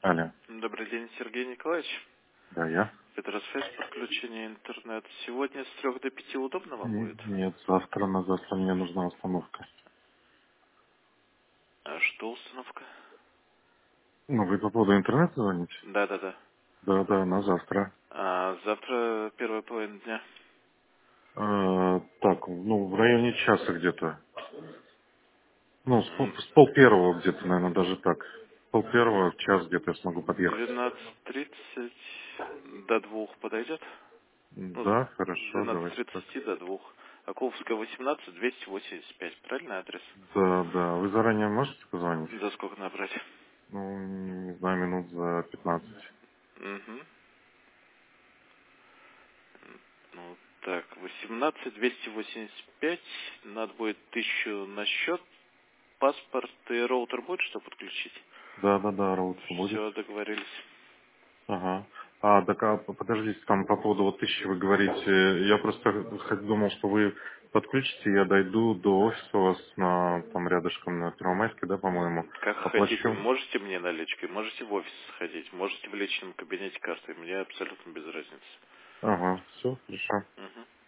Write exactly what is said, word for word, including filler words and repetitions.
Алло. Добрый день, Сергей Николаевич. Да, я? Это Росфест, подключение интернет. Сегодня с трех до пяти удобно вам Н- будет? Нет, завтра на завтра мне нужна установка. А что установка? Ну, вы по поводу интернета звоните? Да-да-да. Да, да, на завтра. А завтра первая половина дня. Э, так, ну, в районе часа где-то. Ну, с, пол, М, с пол первого где-то, наверное, даже так. Пол первого, в час где-то я смогу подъехать. двенадцать тридцать до двух подойдет? Ну, Да, с хорошо, двенадцати давайте так. тридцати до двух. Аковская восемнадцать, двести восемьдесят пять. Правильный адрес? Да, да. Вы заранее можете позвонить? За сколько набрать? Ну, не знаю, минут за пятнадцать. Угу. Ну, так, восемнадцать двести восемьдесят пять. Надо будет тысячу на счет. Паспорт и роутер будет, что подключить? Да, да, да, роутер будет. Все, договорились. Ага. А, так, а, п- подождите, там по поводу вот тысячи вы говорите, я просто х- думал, что вы подключите, я дойду до офиса у вас на, там рядышком на Первомайской, да, по-моему, Как хотите, оплачу. можете мне наличкой, можете в офис сходить, можете в личном кабинете картой, мне абсолютно без разницы. Ага, все, хорошо. Мгм.